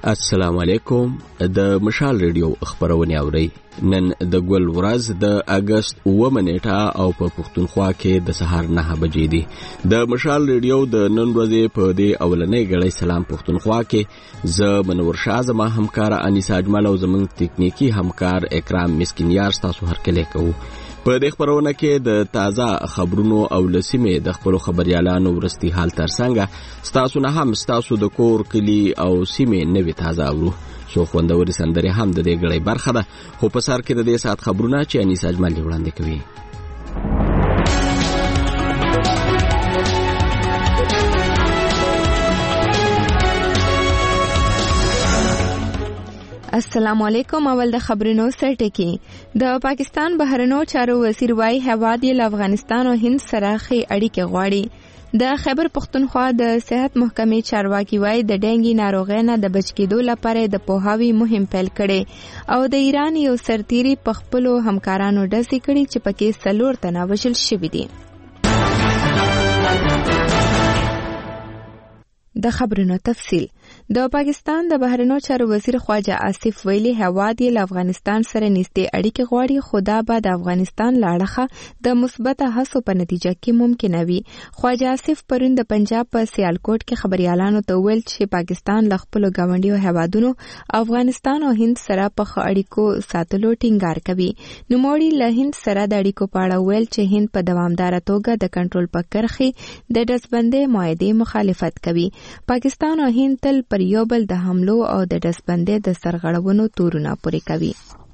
السلام علیکم. د مشال ریډیو خبرونه اورئ. نن د ګل ورځ د اگست 9 نیټه او په پښتونخوا کې د سهار 9 بجې دي. د مشال ریډیو د نن ورځې په دې اولنې غړي سلام پښتونخوا کې ز منور شاه زما همکار انیسا اجمل او زموږ تکنیکی همکار اکرام مسکینیار تاسو هرکله کوو. په دې خبرونه کې د تازه خبرونو او لسیمه د خپل خبريالانو ورستي حال ترڅنګ تاسو نه هم تاسو د کور کلی او سیمه نوې تازه اورو. سو خوندوري سندري هم د دې غړي برخه ده. خو په سر کې د دې سات خبرونه چې انیسا اجمل وړاندې کوي. السلام علیکم. اول د خبرونو سرټکی. د پاکستان بهرنیو چارو وزیر وايي هواد یې له افغانستان او هند سره ښې اړیکې غواړي. د خیبر پختونخوا د صحت محکمې چارواکي وايي د ډینګي ناروغۍ نه د بچ کېدو لپاره د پوهاوي مهم پیل کړي او د ایران یو سرتیري په خپلو همکارانو ډزې کړي چې پکې 4 تنه وژل شوي دي. د خبرونو تفصیل. د پاکستان د بهرنیو چارو وزیر خواجه آصف ویلي هواد یې له افغانستان سره نږدې اړیکې غواړي، خو دا به د افغانستان له اړخه د مثبت هڅو په نتیجه کې ممکن وي. خواجه آصف پرون د پنجاب په سیالکوټ کې خبريالانو ته ویل چې پاکستان له خپل ګاونډیو هیوادونو افغانستان او هند سره په اړیکو ساتلو ټینګار کوي. نوموړي له هند سره د اړیکو په اړه ویل چې هند په دوامداره توګه د کنټرول په کرښې د ډزبندۍ معاهدې مخالفت کوي. پاکستان او هند تل پر یو بل د حملو او د ډزبندۍ د سرغړونو تورونه پورې کوي.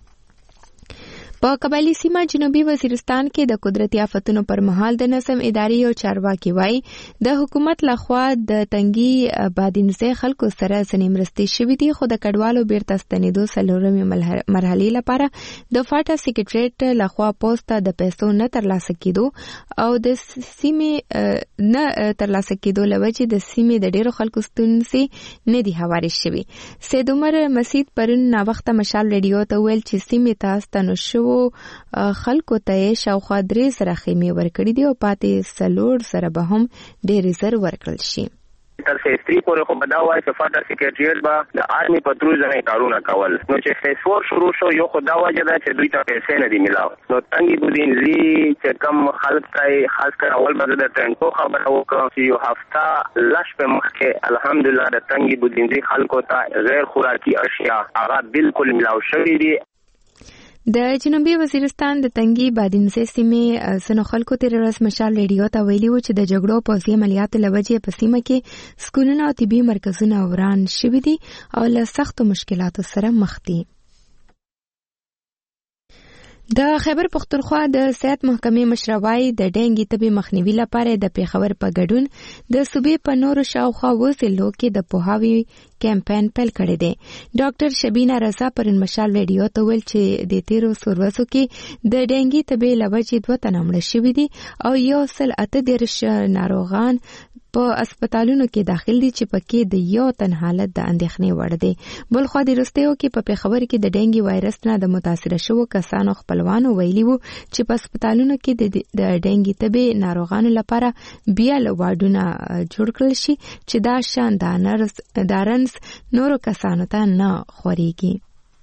په قبایلی سیمه جنوبي وزیرستان کې د قدرتي آفتونو پر مهال د نظم اداري او چارواکي وایي د حکومت لخوا د تنګي بادینزه خلکو سره ځنې مرستې شوې دي، خو د کډوالو بیرته ستنېدو څلورمې مرحلې لپاره د فاټا سیکریټریټ لخوا پوسټ د پیسو نه ترلاسه کېدو او د سیمې نه ترلاسه کېدو لوجې د سیمې د ډېرو خلکو ستونزې نه دي هوارې شوې. سید عمر مسید پرون ناوخته مشال ریډیو ته ویل چې سیمې ته ستنو شو خلکو ته شاوخوا 3,000 خیمې ورکړي دي او پاتې 4,000 به هم ډېرې زر ورکړل شي. تر فیس 3 پورې خو بداوای چې فاټا سیکریټریټ به د آرمي پترول ځای کارونه کول، نو چې فیس 4 شروع شو یو خدا وجه ده چې دوی ته پیسې نه دي ملاو. نو تنګي بودینزي چې کم خلک کوي خاص کر اول بعد د ټرنټو خبره وکړه چې یو هفته لاش په مخ کې الحمدلله د تنګي بودینزي خلکو ته غیر خوراکي اشیاء هغه بالکل ملاو شوی دي. د جنوبي وزیرستان د تنګي بادینزه سیمې سنو خلکو تیر ورځ مشال ریډیو ته ویلي و چې د جګړو پوځي عملیاتو له وجې په سیمه کې سکولونه او طبي مرکزونه وران شوي دي او له سختو مشکلاتو سره مخ دي. د خیبر پختونخوا د صحت محکمې مشروعي د ډینګي تبي مخنیوي لپاره د پیښور په ګډون د صوبې په نورو شاوخوا وزلو کې د پوهاوي کمپاین پیل کړی دی. ډاکټر شبینه رضا پرون مشال ریډیو ته ویل چې د 13 ورځو کې د ډینګي تبي لوجې 2 تنه مړه شوي دي او 138 ناروغان په اسپیټالونو کې داخل دي چې پکې د یو تن حالت د اندېښنې وړ دی. بلخوا د وروستیو کې په پیښور کې د ډینګي وایرس نه د متاثر شوو کسانو خپلوانو ویلي وو چې په اسپیټالونو کې د ډینګي تبي ناروغانو لپاره بیا واډونه جوړ کړل شي چې دا شان د رنس نورو کسانو ته نه خوريږي.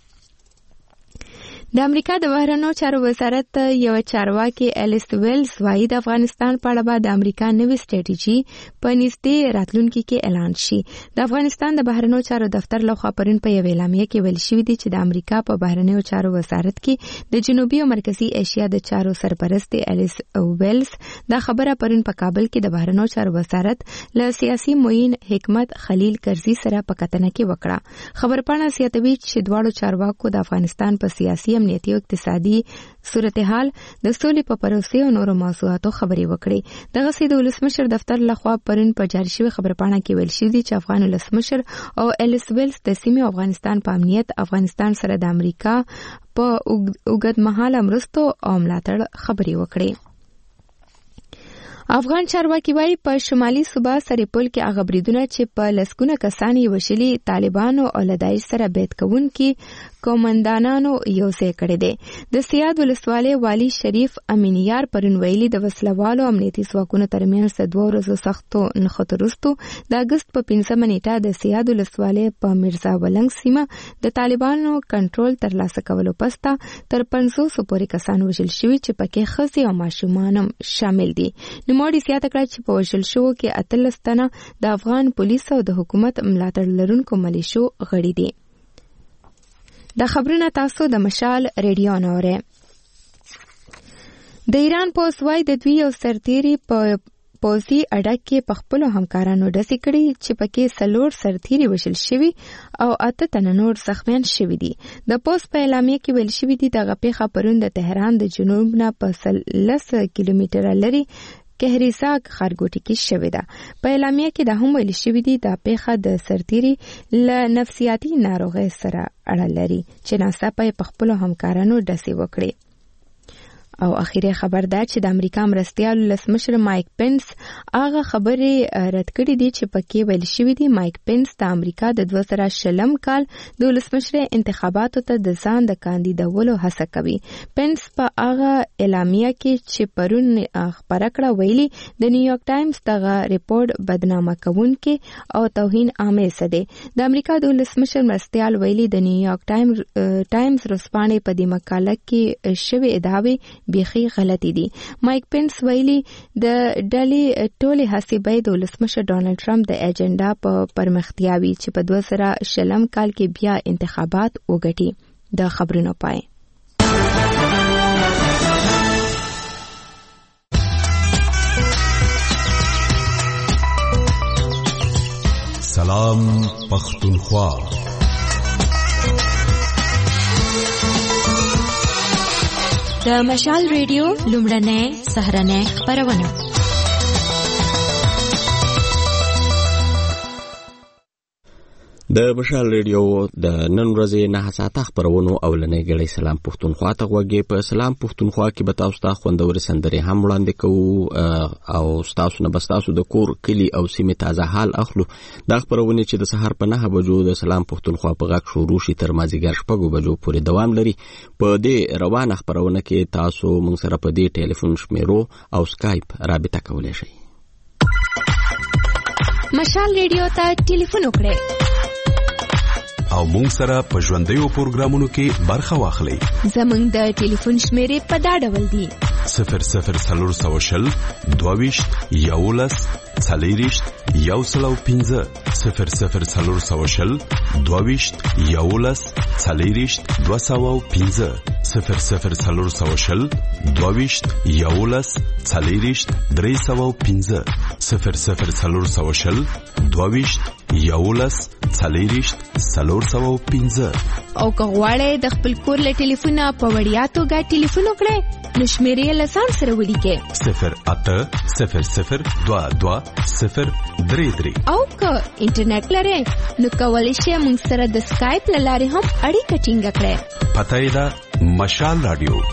د امریکا د بهرنیو چارو وزارت یو چارواکي الیس ویلز وايي د افغانستان په اړه به د امریکا نوې سټریټیجي په نږدې راتلونکي کې اعلان شي. د افغانستان د بهرنیو چارو دفتر لخوا پرون په یو اعلامیه کې ویل شوی دی چې د امریکا په بهرنیو چارو وزارت کې د جنوبي او مرکزی ایشیا د چارو سرپرست الیس ویلز دا خبره پرون په کابل کې د بهرنیو چارو وزارت له سیاسي معین حکمت خلیل کرزي سره په کتنه کې وکړه. خبرپاڼه زیاتوي چې دواړو چارواکو د افغانستان په سیاسي امنیتي او اقتصادي صورتحال د سولې په پروسې او نورو موضوعاتو خبرې وکړي. دغه سي د ولسمشر دفتر لخوا پرون په جاری شوی خبرپاڼه کې ویل شوی دی چې افغان ولسمشر او الیس ویلز د سیمې افغانستان په امنیت، افغانستان سره د امریکا په اوږدمهاله مرستو او ملاتړ خبرې وکړي. افغان چارواکي وايي په شمالي صوبه سرپل کې هغه بریدونه چې په لسګونه کسان یې وشلي طالبانو او له داعش سره بیعت کوونکي قومندانانو یوځای کړی دی. د سیاد ولسوالۍ والي شریف امینیار پرون ویلي د وسلوالو امنیتي ځواکونو ترمنځ د 2 ورځو سختو نښتو وروسته د اګست په 15 نیټه د سیاد ولسوالۍ په میرزا ولنګ سیمه د طالبانو کنټرول ترلاسه کولو پسته تر 500 پورې کسان وژل شوي چې پکې ښځې او ماشومان هم شامل دي. نوموړي زیاته کړه چې په وژل شوو کې 18 تنه د افغان پولیسو او د حکومت ملاتړ لرونکو ملیشو غړي دي. د خبرونه تاسو د مشال ریډیو اورئ. د ایران پوځ وايي د دوی یو سرتیري په پوځي اډه کې په خپلو همکارانو ډزې کړي چې پکې 4 سرتیري وژل شوي او 8 تنه نور زخمیان شوي دي. د پوځ په اعلامیه کې ویل شوي دي دغه پیښه پرون د تهران د جنوب نه په 13 کیلومتره لري کهریزاک خارګوټي کې شوې ده. په اعلامیه کې دا هم ویل شوي دي دا پیښه د سرتیري له نفسیاتي ناروغۍ سره اړه لري چې ناڅاپه په خپلو همکارانو ډزې وکړي. او اخیری خبر دا چې د امریکا مرستیال ولسمشر مایک پنس هغه خبرې رد کړې دي چې پکې ویل شوي دي مایک پنس د امریکا د 2020 کال د ولسمشر انتخاباتو ته د ځان د کاندیدولو هڅه کوي. پنس په هغه اعلامیه کې چې پرون خبره کړه ویلي د نیویارک ټایمز دغه ریپورت بدنامه کوونکی او توهین آمیز دی. د امریکا د ولسمشر مرستیال ویلي د نیویارک ټایمز ورځپاڼې په دې مقاله کې شوې ادعاوې بیخي غلطي دي. مایک پنس ویلي د ډلې ټولې هڅې باید د ولسمشر ډانلډ ټرمپ د ایجنډا په پرمختیا وي چې په 2020 کال کې بیا انتخابات وګټي. د خبرونو پای. سلام پختونخوا. د مشال ریډیو لومړنۍ سهارنۍ خپرونه. د مشال ریډیو د نن ورځې 9 ساعته خبرونو اولنۍ غړي سلام پښتونخوا ته غوږی. په سلام پښتونخوا کې به تاسو ته خوندورې سندرې هم وړاندې کوو او تاسو نه بس تاسو د کور کلی او سیمه تازه حال اخلو. دا خبرونه چې د سحر په 9 بجو د سلام پښتونخوا په غږ شروع شي تر مازیګر 6 بجو پورې دوام لري. په دې روانه خبرونه کې تاسو موږ سره په دې ټلیفون شمیرو او سکایپ رابطه کولای شئ. مشال ریډیو ته ټلیفون وکړئ او مونږ سره په ژوندیو پروګرامونو کې برخه واخلئ. زموږ د ټلیفون شمیرې په دا ډول دي: 00 22 11 40 105 00 22 11 40 205 00 22 11 40 305 00 22 11 40 305. او که غواړئ د خپل کور له ټلیفونه په وړیا توګه ټلیفون وکړئ نو شمیرې له ځان سره ولیکئ 0800 22 033. او که انټرنیټ لرئ نو کولی شئ موږ سره د سکایپ له لارې هم اړیکه ټینګه کړئ. پته یې ده مشال رادیو.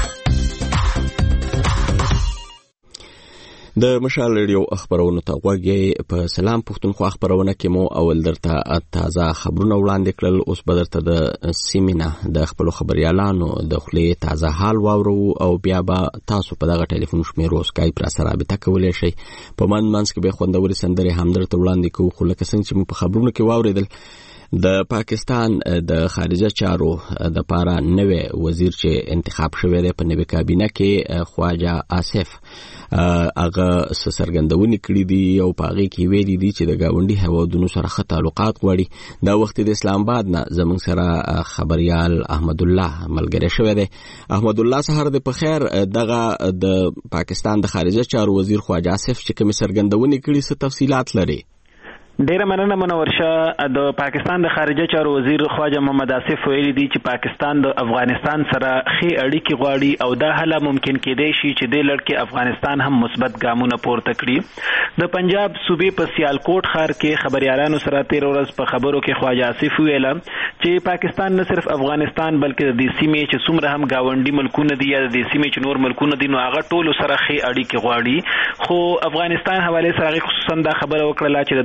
د مشال ریډیو خبرونو ته غوږی. په سلام پښتونخوا خبرونه کې مو اول درته تازه خبرونه وړاندې کړل. اوس به درته د سیمینه د خپل خبريالانو د خلې تازه حال واورو او بیا به تاسو په دغه ټلیفون شمیرو سکایپ را سره رابطه کولای شئ. په منځ کې به خوندوري سندرې هم درته وړاندې کوو. خو لکه څنګه چې مو په خبرونو کې واوریدل د پاکستان د خارجه چارو د پاره نوې وزیر چې انتخاب شوی دی په نوې کابینه کې خواجه آصف هغه سرګندونی کړی دی او پاغي کې ویلي دي چې د گاونډي هوادونو سره ښه تعلقات غواړي. دا وخت د اسلام آباد نه زموږ سره خبريال احمد الله ملګری شوی دی. احمد الله سحر د په خیر. دغه د پاکستان د خارجه چارو وزیر خواجه آصف چې کوم سرګندونی کړي څه تفصيلات لري؟ ډیره مننه منور شه. د پاکستان د خارجه چارو وزیر خواجه محمد آصف ویلي دی چې پاکستان د افغانستان سره ښې اړیکې غواړي او دا هله ممکن کېدای شي چې د لړ افغانستان هم مثبت ګامونه پورته کړي. د پنجاب صوبې په سیالکوټ ښار کې خبريالانو سره 13 ورځ په خبرو کې خواجه آصف ویل چې پاکستان نه صرف افغانستان بلکې د دې سیمې چې څومره هم گاونډي ملکونه دي یا د دې سیمې چې نور ملکونه دي نو هغه ټول سره ښې اړیکې غواړي. خو افغانستان حواله سره خصوصا دا خبره وکړه چې د دوه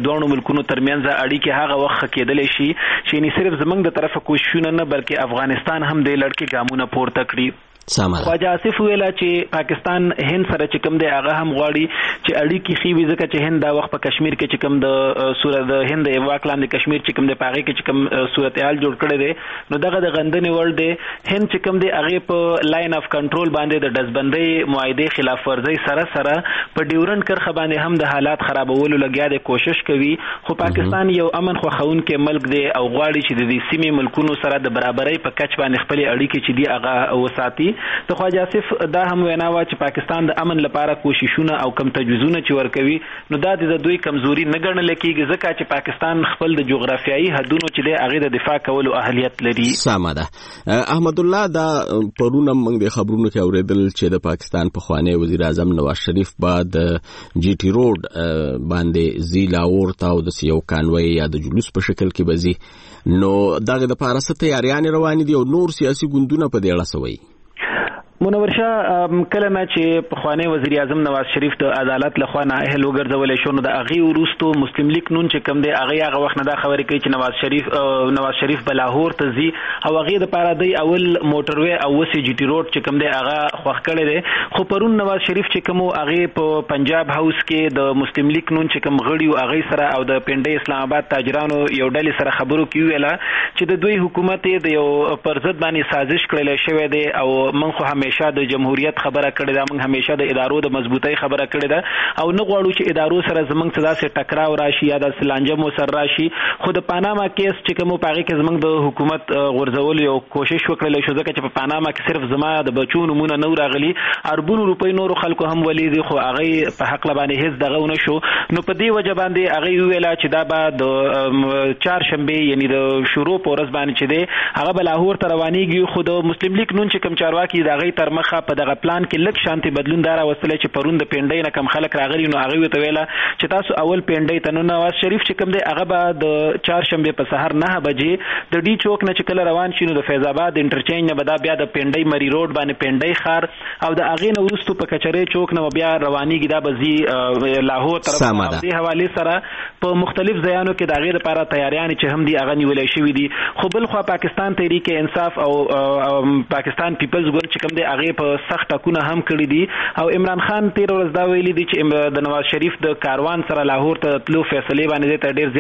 ملکونو ترمنځ اړیکې هغه وخت کېدلې شي چې نه صرف زمنګ د طرفه کوششونه نه بلکې افغانستان هم د لړکې ګامونه پورته کړي. خواجه آصف ویلا چې پاکستان هند سره چې کوم دی هغه هم غواړي چې اړیکې ښې وي ځکه چې هند دا وخت په کشمیر کې چې کوم د صورت د هند د واک لاندې کشمیر چې کوم دی په هغې کې چې کوم صورتحال جوړ کړی دی نو دغه د غندنې وړ دی. هند چې کوم دی هغې په لاین اف کنټرول باندې د ډزبندۍ معاهدې خلاف ورزۍ سره سره په ډیورنډ کرښه باندې هم د حالات خرابولو لګیا دی کوشش کوي خو پاکستان یو امن خوښونکی ملک دی او غواړي چې د دې سیمې ملکونو سره د برابرۍ په کچ باندې خپلې اړیکې چې دی هغه وساتي. د خواجه آصف دا هم وینا وه چې پاکستان د امن لپاره کوششونه او کم تجویزونه چې ورکوي نو دا د دوی کمزوري نه ګڼل کېږي ځکه چې پاکستان خپل د جغرافیایي حدونو چې دی هغې د دفاع کولو اهلیت لري. سمه ده. احمد الله دا پرونه موږ د خبرونو کې اورېدل چې د پاکستان پخوانی وزیر اعظم نواز شریف به د جی ټي روډ باندې ځي لاهور ته او داسې یو کانوی یا د جلوس په شکل کې به ځي نو دغه دپاره څه تیاریانې روانې دي او نور سیاسي ګوندونه په دې اړه څه وایي؟ منور شاه کله نه چې پخوانی وزیر اعظم نواز شریف د عدالت لخوا نااهل وګرځولی شو نو د هغې وروستو مسلم لیگ نون چې کوم دی هغې هغه وخت نه دا خبرې کوي چې نواز شریف به لاهور ته ځي او هغې دپاره دی اول موټروی او اوس جي ټي روډ چې کوم دی هغه خوښ کړی دی خو پرون نواز شریف چې کوم هغې په پنجاب هاوس کې د مسلم لیگ نون چې کوم غړي و هغې سره او د پنډۍ اسلام آباد تاجرانو یو ډلې سره خبرو کې وویله چې د دوی حکومت د یو پر ضد باندې سازش کړلی شوی دی او موږ خو همیشه د جمهوریت خبره کړې ده موږ همیشه د ادارو د مضبوطۍ خبره کړې ده او نه غواړو چې ادارو سره زموږ څه داسې ټکراو راشي یا داسې لانجه مو سر راشي خو د پاناما کیس چې کوم په هغې کې زموږ د حکومت غورځولو یو کوشش وکړلی شو ځکه چې په پاناما کې صرف زما د بچو نومونه نه راغلي اربونو روپۍ نورو خلکو هم ولیدي خو هغې په حقله باندې هېڅ دغه ونه شو نو په دې وجه باندې هغې وویله چې دا به د چهارشنبې یعنی د شروع په ورځ باندې چې دی هغه به لاهور ته روانېږي خو د مسلم لیگ نون چې کوم چارواکي د هغې تر مخه په دغه پلان کې لږ شانتي بدلون دا راوستلی چې پرون د پنډۍ نه کم خلک راغلي نو هغوی ورته ویله چې تاسو اول پنډۍ ته نو نواز شریف چې کوم دی هغه به د چهارشنبې په سهار 9 بجې د ډي چوک نه چې کله روان شي نو د فیض آباد انټرچینج نه به دا بیا د پنډۍ مری روډ باندې پنډۍ ښار او د هغې نه وروستو په کچرۍ چوک نه بیا روانېږي دا به ځي لاهور طرف او دې حوالې سره په مختلف ځایانو کې د هغې دپاره تیاریانې چې هم دي هغه نیولی شوي دي خو بل خوا پاکستان تحریک انصاف او پاکستان پیپلز ګوند چې کوم دی هغې په سخت ټاکونه هم کړي دي او عمران خان تیر ورځ دا ویلي دي چې د نواز شریف د کاروان سره لاهور ته تلو فیصلې باندې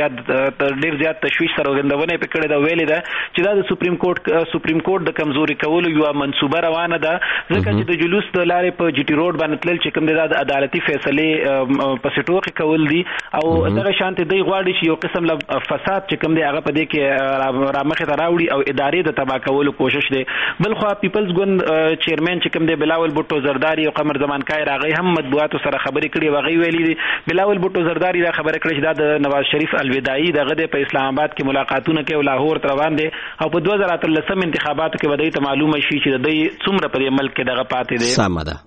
ته ډېر زیات تشویش څرګندونه یې پرې کړې ده ویلې ده چې دا د سپریم کورټ د کمزوري کولو یوه منصوبه روانه ده ځکه چې د جلوس د لارې په جي ټي روډ باندې تلل چې کوم دی دا د عدالتي فیصلې پسې ټوقې کول دي او دغه شانتې دی غواړي چې یو قسم له فساد چې کوم دی هغه په دې کې رامخې ته راوړي او ادارې د تباه کولو کوشش دی. بل خوا پیپلز ګوند چیرمن چې کوم دی بلاول بوټو زرداری او قمر زمان کایر هغه هم مطبوعاتو سره خبرې کړي او هغې ویلي دي بلاول بوټو زرداری دا خبره کړې چې دا د نواز شریف الوداعي دغه دی په اسلام آباد کې ملاقاتونه کوي او لاهور ته روان دی او په 2013 انتخاباتو کې به دوی ته معلومه شي چې د دوی څومره په دې ملک کې دغه پاتې دی.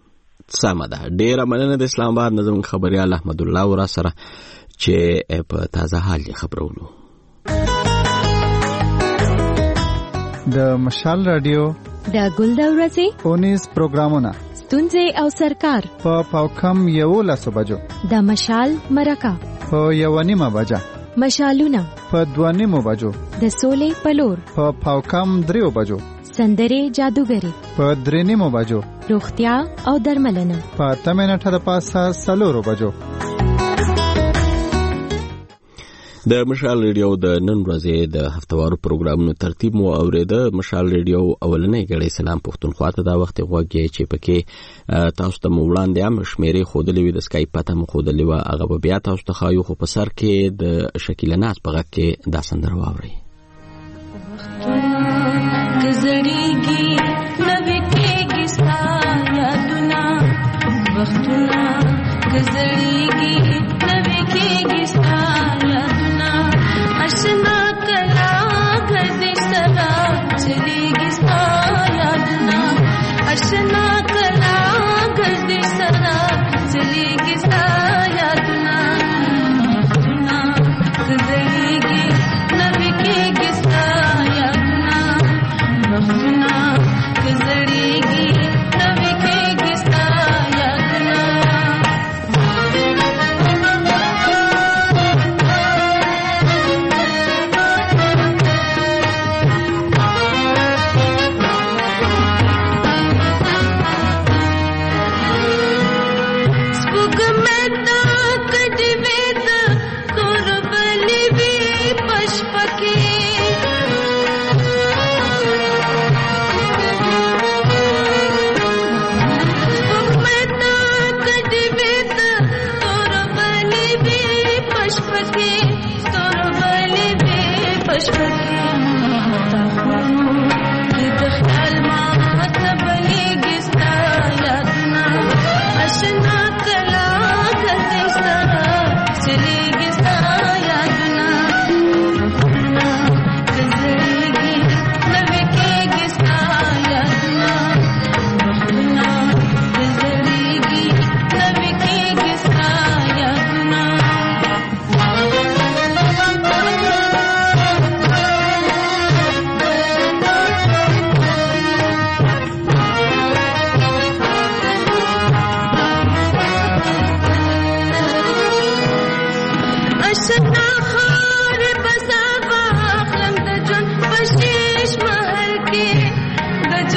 سمه ده ډېره مننه د اسلام آباد نه زموږ خبریال احمد الله ورا سره چې په تازه حال یې خبرولو. د مشال رادیو د ګل د ورځې 19 پروګرامونه ستونزې او سرکار په پاوکم 11 بجو د مشال مرکه په 1:30 بجه مشالونه په 2:30 بجو د سولې پلور په پاوکم 3 بجو سندرې جادوګری په 3:30 بجو روغتیا او درملنه په 8 منټه د پاسه 4 بجو. د مشال ریډیو د نن ورځې د هفتوارو پروګرامونو ترتیب مو اوریده. مشال ریډیو اولنۍ غړي سلام پښتونخوا ته دا وخت غوږی چې پکې تاسو ته وړاندې هم شمیرې خودلې وي د سکایپ پته مو خودلې و هغه بیا تاسو ته خایو خو په سر کې د شکیل ناز په غږ کې دا سندره واوري. گزریږي نوې کېږي ستا یادونه وختونه گزریږي نوې کېږي ستا یادونه آشنا کلا ګرځي سره چلیږي ستا یادونه آشنا کلا ګرځي سره چلیږي ستا یادونه وختونه گزریږي نوې کېږي ستا یادونه وختونه گزریږي نوې کېږي ستا یادونه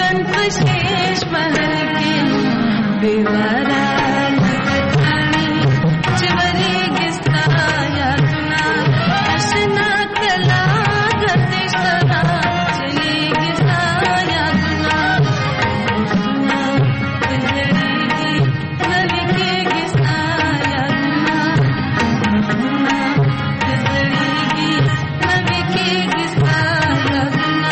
बन पशेष महल के बेवारा लगतानी चिवरी किस्ता यादना अशना कला गति सरा चली किस्ता यादना गुजरेगी नवी के किस्ता यादना गुजरेगी नवी के किस्ता यादना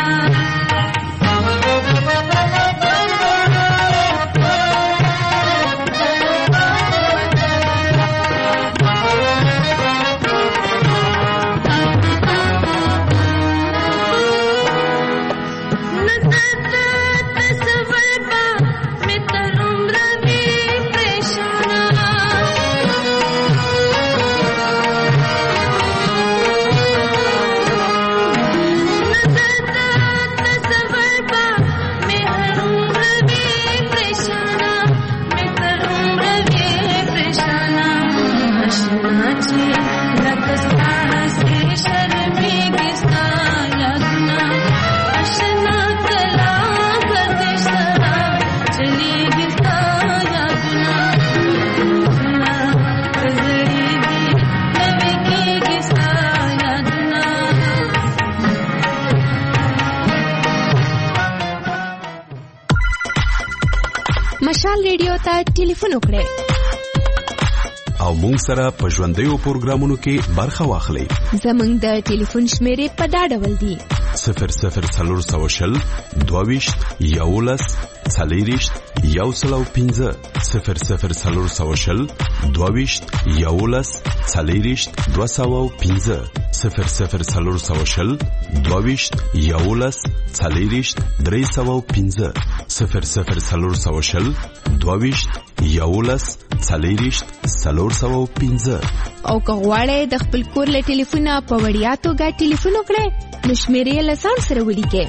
مشال ریډیو ته ټلیفون وکړئ او مونږ سره په ژوندیو پروګرامونو کې برخه واخلئ. زموږ د ټلیفون شمیرې په دا ډول دي: 0040 22 11 40 105 0040 22 11 40 205 0040 22 11 40 305 0040 22 11 40 305. او که غواړئ د خپل کور له ټلیفونه په وړیا توګه ټلیفون وکړئ نو شمیرې له ځان سره ولیکئ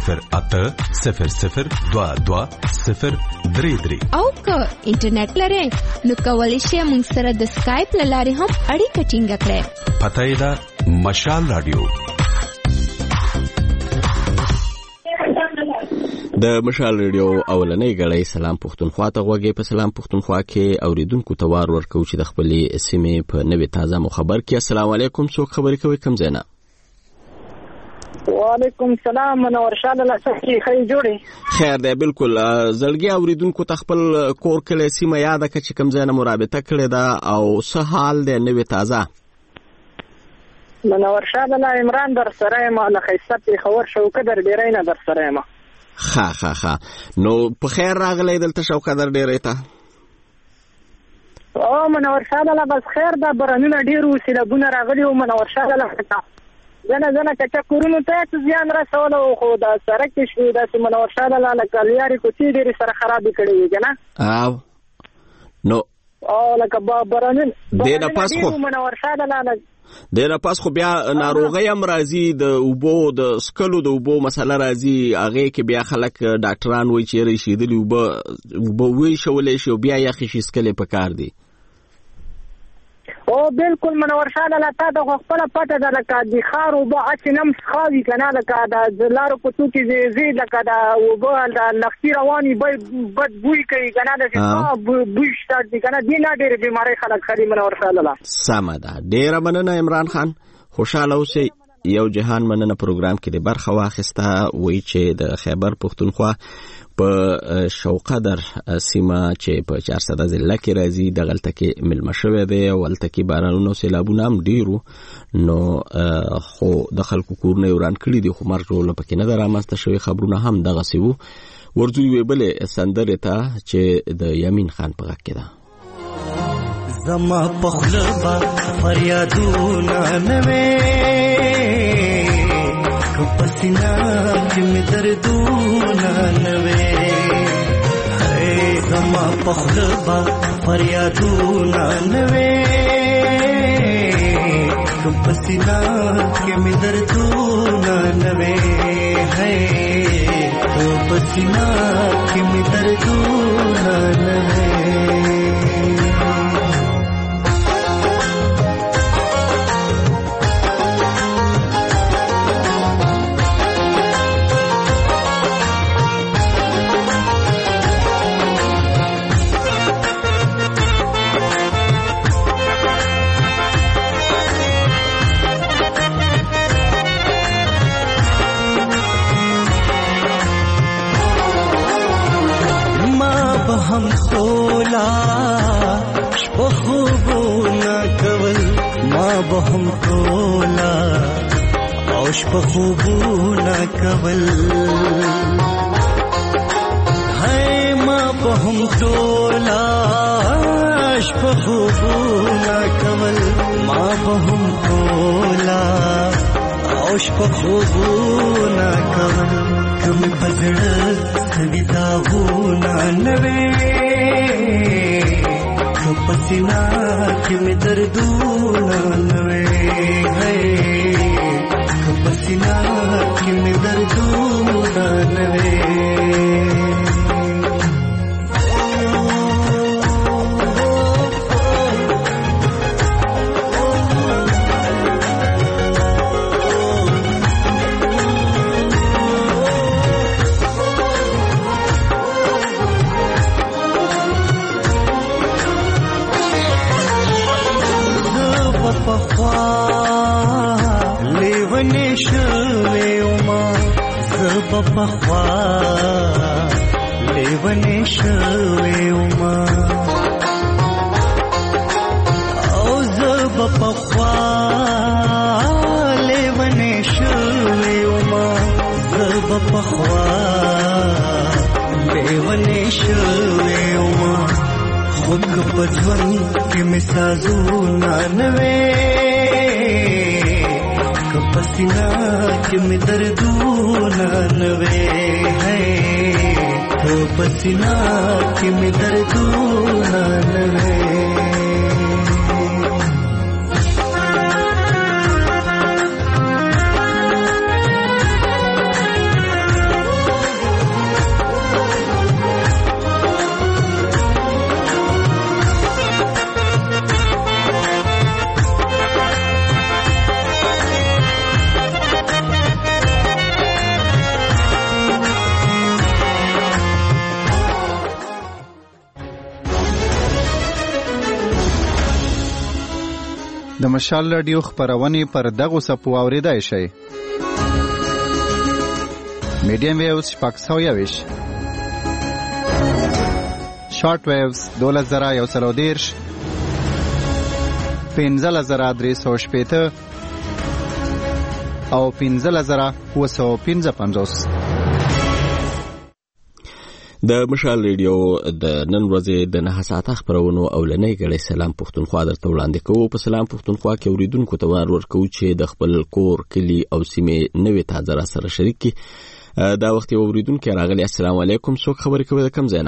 080022 او که انټرنیټ لرئ نو کولی شئ موږ سره د سکایپ له لارې هم اړیکه ټینګه کړئ. پته یې ده مشال رادیو. د مشال ریډیو اولنۍ غړی سلام پښتونخوا ته غوږی په سلام پښتونخوا کې اوریدونکو ته وار ورکو چې د خپلې سیمې په نوې تازه مو خبر کې. السلام علیکم، څوک خبرې کوي کوم ځای نه؟ وعلیکم السلام، منور شاه الله صحیح خیر جوړي. خیر دی بالکل. زړګي اوریدونکو ته خپل کور کله سیمه یاد کړه چې کوم ځای نه مرابطه کړې ده او څه حال دی نوې تازه؟ منور شاه الله عمران در سره ما له خیسته خبر شو قدر ډیرای نه در سره ما. ها نو په خیر راغلی دلته شوکدر ډیرې ته؟ او منور شاه الله بس خیر دا برانونه ډیرو سیلابونه راغلي او منور شاه الله زنه کچا کورونو ته ځان رسول او خو دا سره کې شو دا منور شاه الله لکه لیاري کوڅې ډیرې سره خرابې کړې وي کنه. او نو او لکه برانونه دې نه پاس خو منور شاه الله دغه پاس خو بیا ناروغي هم راځي، د اوبو د سکلو د اوبو مسله راځي، هغه کې بیا خلک ډاکټران وایي چې رشیدلی اوبو وی شولې شو بیا یې خشي سکلې پکار دي. او بالکل منور شاه الله تا د خپل پټه د لکه د خار اوبو اچنم خاوي کنه لکه د لارو په تو کې زی لکه د اوبو د لختي رواني بد بوی کوي کنه د بوی شته دي کنه دي نه ډېر بیماری خلک خري منور شاه الله. سمه ده، ډېر مننه عمران خان، خوشاله اوسئ. یو جهان مننه پروګرام کې د برخه واخیسته. وایي چې د خیبر پښتونخوا په شوقدر سیمه چې په 400 ضلع کې راځي دغلته کې ملما شوی دی او ولته کې بارانونه او سیلابونه هم ډیرو، نو خو د خلکو کورونه وران کړي دي، خو مرګ ټول پکې نه درامسته شوی. خبرونه هم دغه سیو ورځو ویبلې سندره ته چې د یمین خان په غږ کې ده. زما پخلبا فریادونه نوې پسینا کې مې دردونه نوې زما پخلبا فریادونه نوې پسینا کې مې دردونه نوې پسینا کې مې دردونه نوې. هم تولا شپه خوبونه کول ما به هم تولا او شپه خوبونه کول هاي ما به هم تولا شپه خوبونه کول ما به هم تولا او شپه خوبونه کول کم پزړه سوي داغونه نوي کم پسینا کې مې دردونه نوي کم پسینا کې مې دردونه نوي پخوا لیونی شوی وما او زب پخوا لیونی شوی وما زب پخوا لیونی شوی وما خود پجون کې مسازونه نوي پسینا کې مې دردونه نوي پسینا کې مې دردونه نوي د مشال رادیو خبرونه پر دغه سپو اوریدای شي میډیم ویوز پاکستاویش شارټ ویوز 2110 15315 او 15955 د مشال ریډیو د نن ورځې د 9 ساعته خبرونو اولنۍ غړي سلام پښتونخوا درته وړاندې کوو. په سلام پښتونخوا کې اوریدونکو ته ورکو چې د خپل کور کلی او سیمې نوې تازه را سره شریک کی. دا وخت اوریدونکو راغلي. السلام علیکم. څوک خبرې کوي د کوم ځای نه؟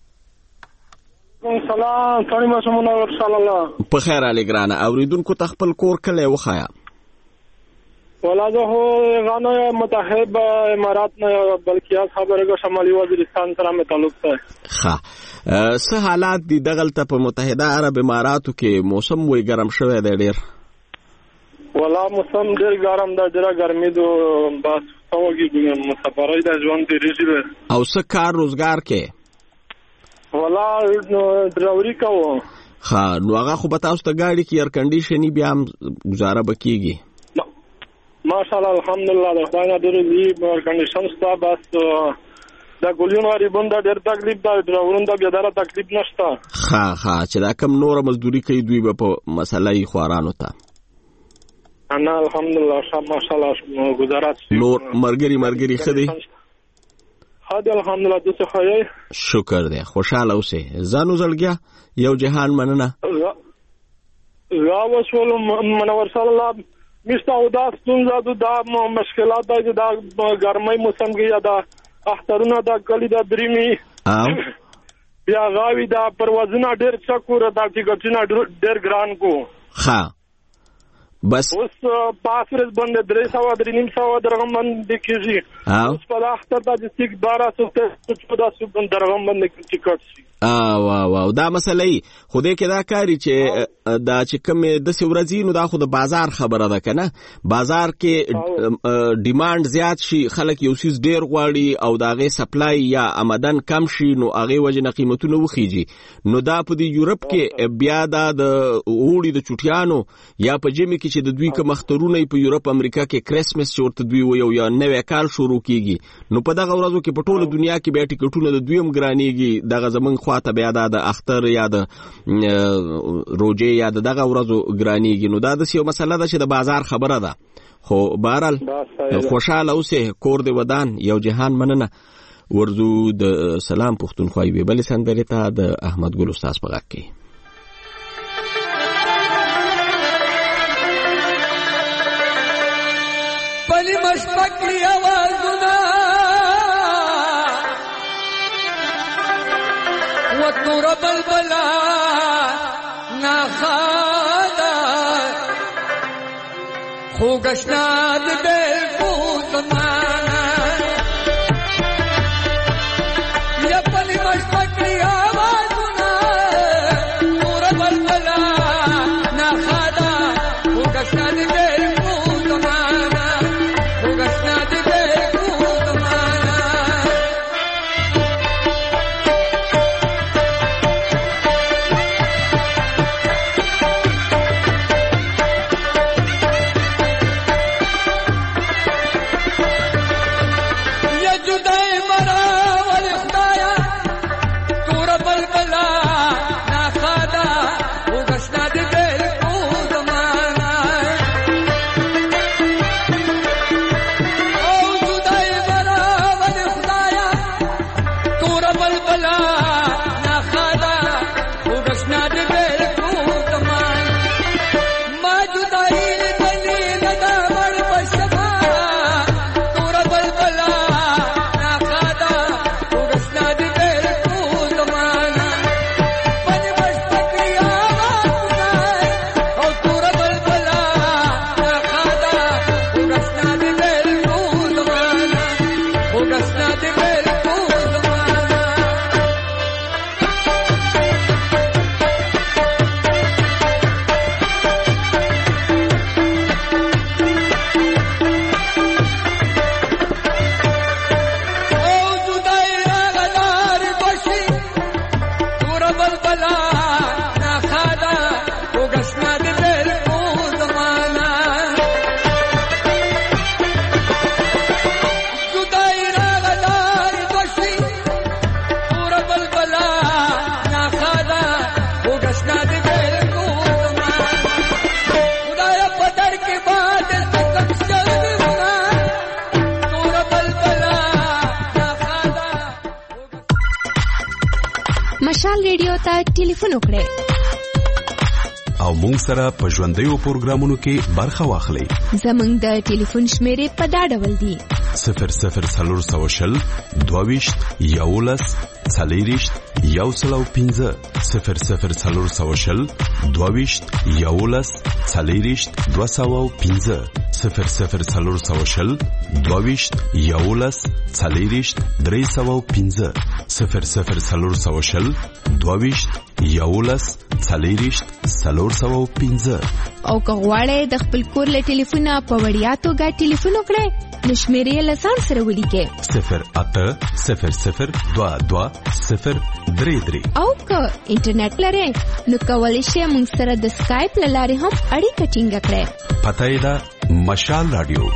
سلام ثاني مسمون صلی الله په خیر علي ګرانه. اوریدونکو ته خپل کور کلی وخایا. ولاده هو غانه متحد امارات نه بلکې خبرګه شمالي وزیرستان سره مې تعلق ده. ښه څه حالات دي دغلته په متحده عرب اماراتو کې؟ موسم وی ګرم شوی دی ډیر. ولا موسم ډیر ګرم ده، ډیر ګرمي ده، بس څوګي مسافرای د ژوند دی ریږي. او څه کار روزګار کې؟ ولا دراوري کوو. ښه نو هغه خو به تاسو ته ګاډي کې ایر کنډیشنی بیا هم گزاره بکیږي؟ ماشاءالله الحمدلله د خدای نه ډېر دی کنډیشن ستا. بس دا ګولیون غریبون دا ډېر تکلیف دا ډراورون دا بیا دا تکلیف نشته. ښه چې دا کم نور مزدوري کوي دوی به په مسلې خوارانو ته. انا الحمدلله ماشاءالله گزارات نور مرګري خدي خدي الحمدلله د څه خیر. شکر دی. خوشاله اوسې. ځانو زړګیا یو جهان مننه. یا رسول منور صلی الله مشته او دا ستونزه دا مشکلات دا ګرمۍ موسم کې یا دا اخترونه دا کلی دا دریمي بیا غاوی دا پروازونه ډېر څکور دا ټیکټونه ډېر ګران کو. ښه بس اوس پاسرز باندې 300 درغم باندې کېږي. اوس په اختر دا چې 1214 درغم باندې ټیکټ شي. واو دا مسلې خو دې کې دا کاری چې دا چې کوم د سورځي نو دا خو د بازار خبره ده کنه. بازار کې ډیماند زیات شي، خلک یو سیس ډیر غواړي او دا غي سپلای یا آمدن کم شي نو هغه وجنه قیمتونه وخیږي. نو دا په د یورپ کې بیا دا د اوړي د چټیانو یا په جمی کې چې د دوی کوم اخترونه په یورپ امریکا کې کریسمس چې ورته دوی وایي یا نوې کال شروع کیږي نو په دغه ورځو کې په ټوله دنیا کې بیا ټیکټونه د دوی هم ګرانېږي دغه زمونږ خواته بیا د اختر یا د روزې یا دغه ورځو ګرانېږي نو دا د یو مسله ده چې د بازار خبره ده خو بهرحال خوشاله اوسه کور دې ودان یو جهان مننه ورزو د سلام پښتونخوا یوې بلې سندرې ته د احمد ګل استاد په غږ کې پلی مشپکلی آوازونا وطنور بلبلا ناخادا خوگشناد بیل پوزمانا یا پلی مشپکلی آوازونا نور بلبلا ناخادا خوگشناد بیل پوزمانا مشال ریډیو ته ټلیفون وکړئ او مونږ سره په ژوندیو پروګرامونو کې برخه واخلئ. زمونږ د ټلیفون شمیرې په دا ډول دي: 0040 22 11 40 115 0040 22 11 40 215 0040 22 11 40 315 0040 22 11 40 315 او که غواړئ د خپل کور له ټلیفونه په وړیا توګه ټلیفون وکړئ نو شمیرې له ځان سره ولیکئ 080022 او که انټرنیټ لرئ نو کولی شئ موږ سره د سکایپ له لارې هم اړیکه ټینګه کړئ. پته یې ده مشال رادیو.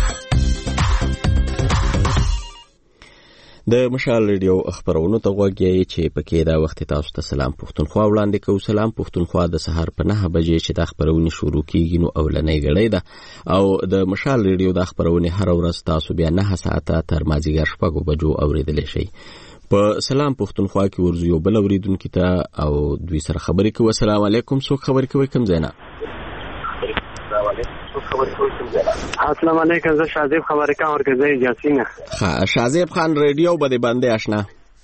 د مشال ریډیو خبرونو ته غوږ یې چې پکې دا وخت تاسو ته سلام پښتونخوا وړاندې کوو. سلام پښتونخوا د سهار په 9 بجې چې د خبرونه شروع کیږي نو اولنۍ غړې ده او د مشال ریډیو د خبرونه هر ورځ تاسو بیا 9 ساعته تر مازیګر 6 بجو اوریدل شي. په سلام پښتونخوا کې ورزو یو بل اوریدونکو ته او دوی سره خبرې کوي. السلام علیکم. څوک خبرې کوي؟ کوم ځای نه؟ السلام علیکم. زه شازیب خبرې کوم ورګزې جاسینه. ها شازیب خان ریډیو باندې آشنا.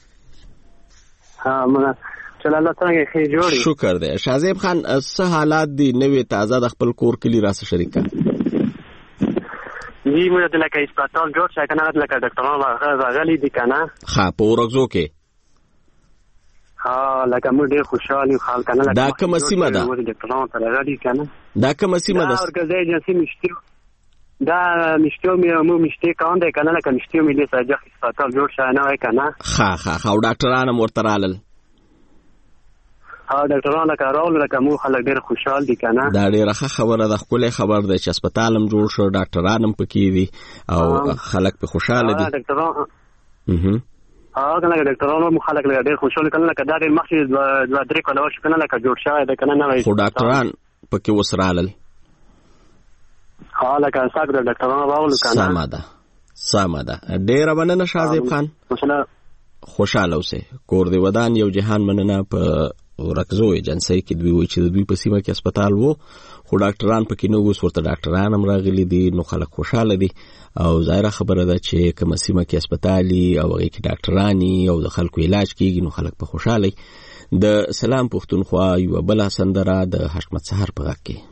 ها مونږ چل الله څنګه ښه جوړی. شکر دی. شازیب خان څه حالات دي نوې تازه د خپل کور کلی راسه شریکه؟ جی موږ د لکه هسپتال جوړ شای کنه لکه ډاکټرانو راغلي دي کنه. ها په ورغزو کې ها لکه موږ ډېر خوشاله یو خلک کنه. دا کومه سیمه ده؟ ډاکټرانو ته راغلي کنه. دا کومه سیمه ده؟ ورګزې جنسي مشتي دا مشتو مو مشتي کاند کنه لکه مشتو ملي ساجخ هسپتال جوړ شای نه وای کنه. ها او ډاکټرانو ورته رالل. ډاکټرانو لکه راول لکه مو خلک ډېر خوشحال دي کنه. دا ډېره ښه خبره ده، ښکلی خبر دی چې هسپتال هم جوړ شو، ډاکټران هم پکې دي او خلک په خوشحاله دي. ډاکټران کنه ډاکټرانو مو خلک ډېر خوشحال کنه لکه دا ډېر مخکې 2-3 کاله شو کنه لکه جوړ شوی دی کنه نه. خو ډاکټران پکې اوس رالل. لکه ساک د ډاکټرانو راول کنه. سمه ده. ډېره مننه شاهزیب خان. خوشحاله اوسئ. کور دی ودان یو جهان مننه. په ورکزو ایجنسی کې دوی وایي چې د دوی په سیمه کې هسپتال وو خو ډاکټران پکې نه وو، اوس ورته ډاکټران هم راغلي دي، نو خلک خوشحاله دي او ظاهره خبره ده چې کومه سیمه کې هسپتالي او هغې کې ډاکټراني او د خلکو علاج کېږي نو خلک په خوشحاله. د سلام پښتونخوا یوه بله سندره د حشمت سحر په غږ کې.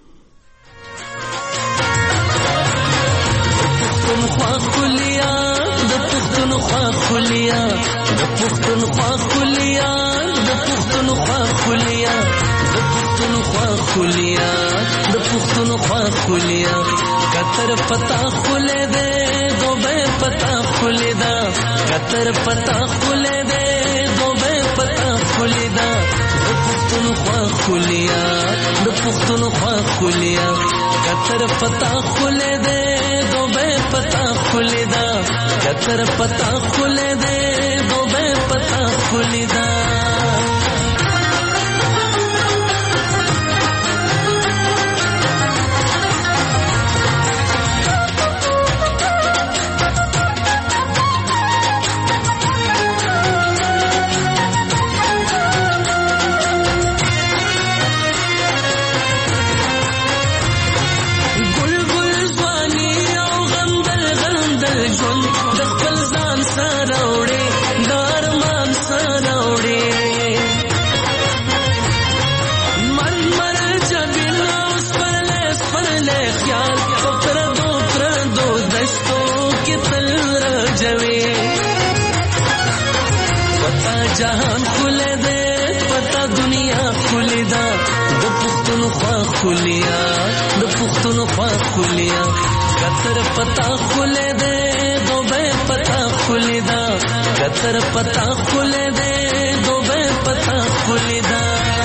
कतर पता खुले दे दो बे पता खुले दा, कतर पता खुले दे दो बे पता खुले दा, पुख्तनख्वा खुलिया दो पुख्तनख्वा खुलिया, कतर पता खुले दे दो बे पता खुले दा, कतर पता खुले दे दो बे पता खुले दा. जहान खुले दे पता दुनिया खुली दा, दो पुख्तनख्वा खुलिया दो पुख्तनख्वा खुलिया, कतर पता खुले दे दो बे पता खुली दा, कतर पता खुले दे दो बे पता खुली दा.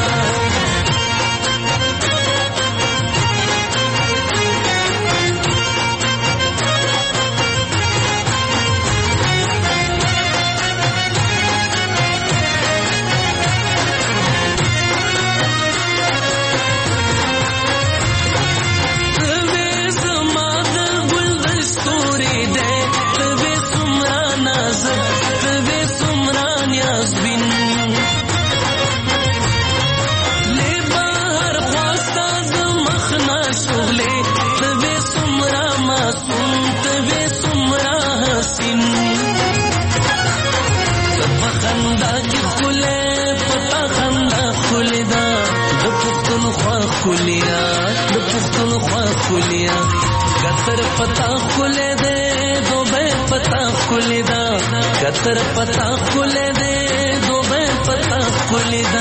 कतर पता खुले दे दो बे पता खुले दा, कतर पता खुले दे दो बे पता खुले दा.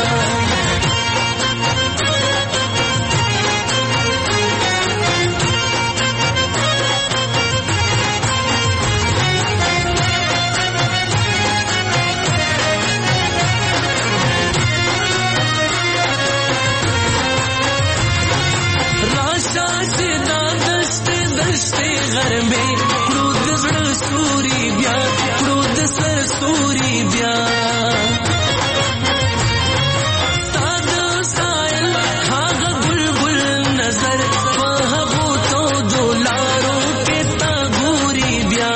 घर में क्रूद सूरी ब्या क्रूद सर सूरी ब्या साद साइल खाग बुलबुल नजर वहबो तो दुलारों के तागूरी ब्या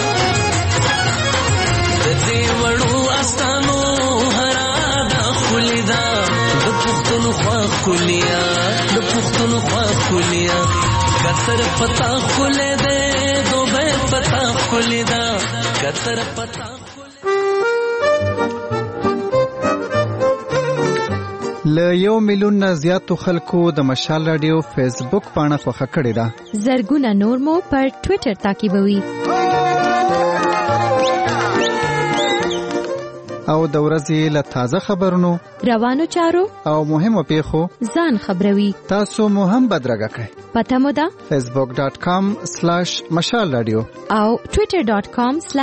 देवड़ो आसानो हरादा खुलिदा दो पुख्तनख्वा खुलिया दो पुख्तनख्वा खुलिया, कतर पता खुले दे दो बे पता खुले दा, कतर पता. ل 1 میلیون نه زیاتو خلکو د مشال رادیو فیسبوک پاڼه خوښه کړې ده. زرګونه نور مو پر ټوئیټر تعقیبوي او د ورځې له تازه خبرونو، روانو چارو او مهمو پیښو ځان خبروي. تاسو مو هم بدرګه کړئ. پته مو ده facebook.com/مشال رادیو او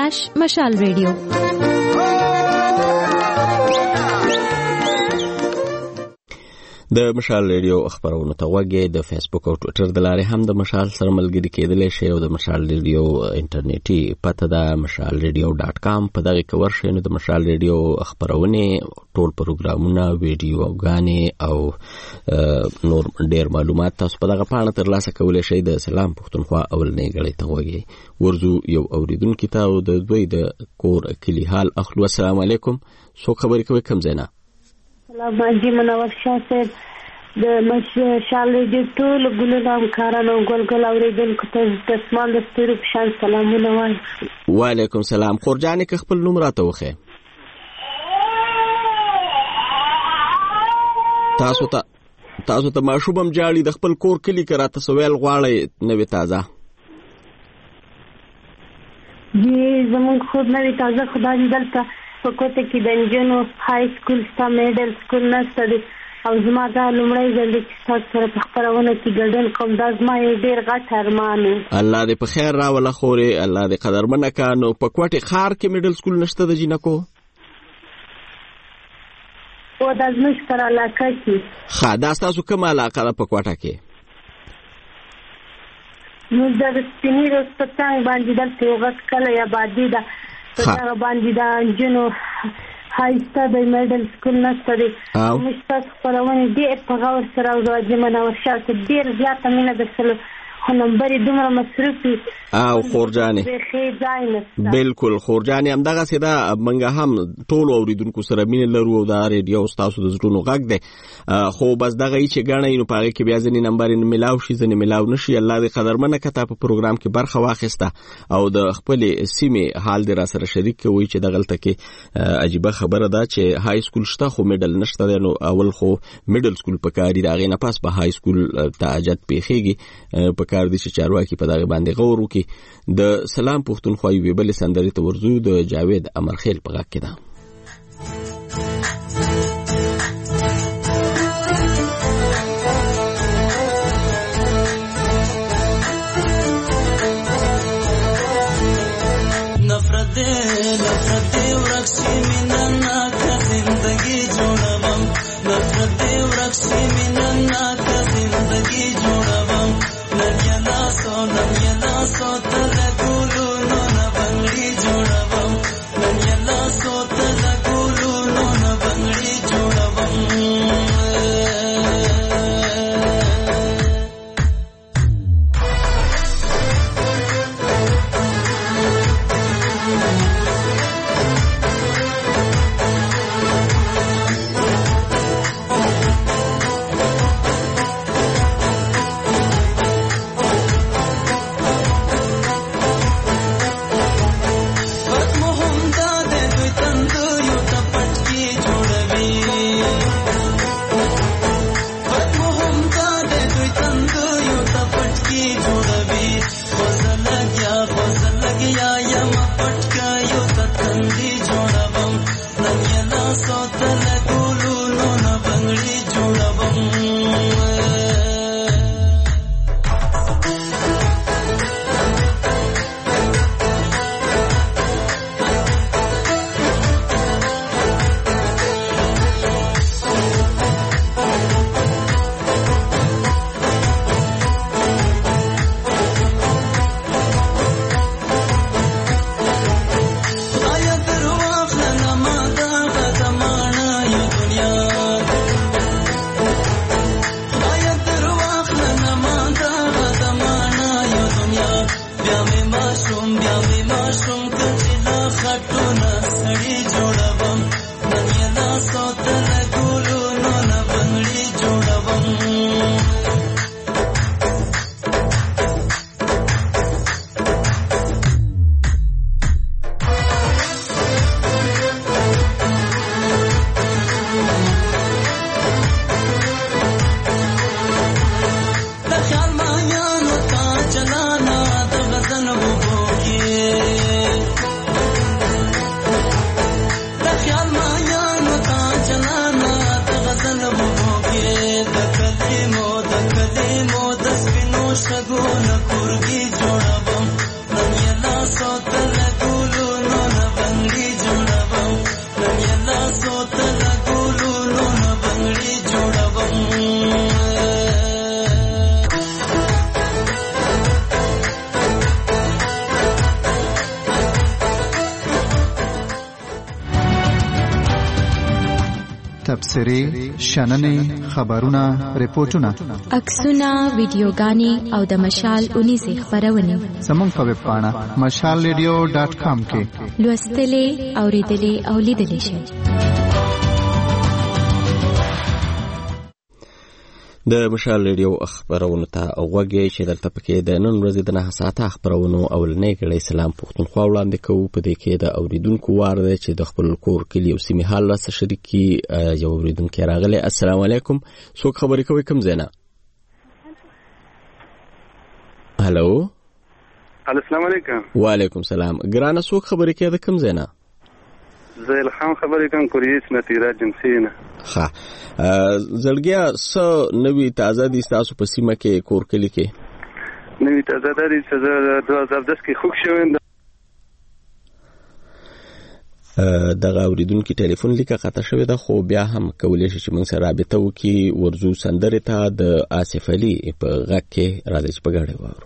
twitter.com/مشال رادیو. د مشال ریډیو خبرونه ته وګورئ. د فیسبوک او ټوئیټر د لارې هم د مشال سره ملګری کېدلی شئ او د مشال ریډیو انټرنیټي پته ده mashalradio.com. په دغه کې ورشئ نو د مشال ریډیو خبرونه ټول پروګرامونه ویډیوګانې او نور ډېر معلومات تاسو په دغه پاڼه ترلاسه کولی شئ. د سلام پښتونخوا اولنۍ غړۍ ته وګورئ. ورځو یو اوریدونکي ته او د دوی د کور کلی حال اخلو. السلام علیکم. څوک خبرې کوي کوم ځای نه؟ سلام باندې منور شاه صاحب د مشال ریډیو ټول ګلونو همکارانو ګلګل اوریدونکو ته د اسمان د ستورو په شان سلامونه وایم. وعلیکم سلام. خورجانې که خپل نوم راته وښیه. تاسو ته ماشوم هم جاړي د خپل کور کلی که راته څه ویل غواړئ نوې تازه؟ جی زمونږ خود نوې تازه خدای دې دلته په کوټه کې د نجونو های سکول ستا میډل سکول نشته دی او زما دا لومړی ځل دی چې ستاسو سره په خپرونه کې ګډون کوم. دا زما یو ډېر غټ ارمان و. الله دې په خیر راوله خورې، الله دې قدرمنه کا. نو په کوټې ښار کې میډل سکول نشته د جینکو؟ او دا زموږ پر علاقه کې. ښه، دا ستاسو کومه علاقه ده په کوټه کې؟ موږ د سپینې روز په څنګ باندې دلته یو غټ کلی ابادي ده. په دغه باندې د نجونو ښایسته د میډل سکول نشته دی. موږ ستاسو خپرونې ډېر په غور سره او د حاجي منور شاه صاحب ډېر زیاته مینه درسره خو نمبر یې دومره مصروف وي او خورجانې بیخي ځای نشته. بلکل خورجانې همدغسې ده. موږ هم ټولو اورېدونکو سره مینه لرو او دا ریډیو ستاسو د زړونو غږ دی. خو بس دغه یي چې ګڼئ نو په هغې کې بیا ځینې نمبر یې میلاو شي ځینې میلاو نه شي. الله دې قدرمنه که تا په پروګرام کې برخه واخیسته او د خپلې سیمې حال دې را سره شریک کوئ چې دغلته کې عجیبه خبره ده چې های سکول شته خو میډل نشته دی. نو اول خو میډل سکول په کار دي، د هغې نه پس به های سکول ته حاجت پېښېږي. په کار دي چې چارواکي په دغه باندې غور وکړي. د سلام پښتونخوا یوې بلې سندرې ته ورځو. د جاوید امرخیل په غږ کې ده. نفرت دې ورک شي مینه ناکه زندگی جوړوم. نفرت دې ورک شي مینه ناکه زندگی جوړوم. نن یې لاسو ته لګولو نو نه بنګړي جوړوم. نن یې لاسو ته لګولو نو نه بنګړي جوړوم. تبصرې شننې خبرونه ریپورتونه عکسونه ویډیوګانې او د مشال 19 خبرونه زموږ په ویب پاڼه mashalradio.com کې لوستلې اوریدلې او لیدلې شئ. د مشال ریډیو خبرونو ته غوږی چې دلته پکې د نن ورځې د 9 ساعته خبرونو اولنۍ کړي سلام پښتونخوا وړاندې کوو. په دې کې د اوریدونکو وار دی چې د خپل کور کلی او سیمه حال سره شریکي یو اوریدونکو راغلی. السلام علیکم، څوک خبرې کوي کوم ځای نه؟ هالو السلام علیکم. وعلیکم السلام. ګرانه څوک خبرې کوي د کوم ځای نه؟ زه الهام خبرې کوم کوریس نتیرا جنسینه. ها زړګیا څو نوې تازه دي تاسو په سیمه کې کور کلی کې؟ نوې تازه دي چې 2010 کې خوښ شوم. دغه اوریدونکو ټلیفون لیکه قطع شوی ده، خو بیا هم کولای شي چې موږ سره رابطه وکړي. ورزو سندره ته د آصف علي په غږ کې راځي چې په ګډه وورو.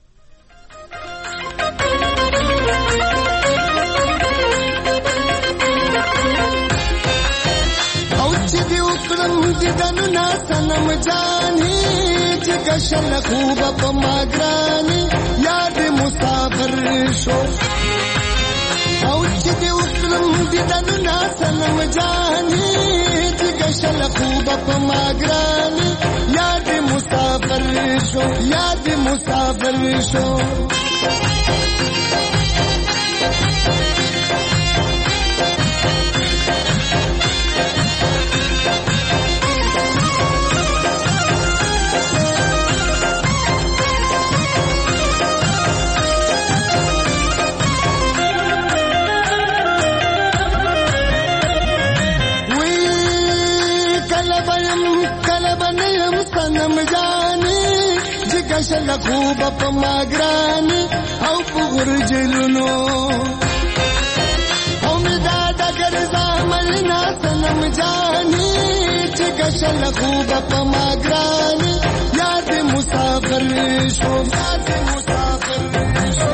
دنو نا سنم جانی جگشل خوب په ماګرانی یاد مسافر شو او چې دی وکړم دنو نا سنم جانی جگشل خوب په ماګرانی یاد مسافر شو یاد مسافر شو. شل خوب په ماګرانی او په غرجلونو او مدا د ګرځا ملنا سنم جانی چې شل خوب په ماګرانی یاد مسافر شو یاد مسافر شو.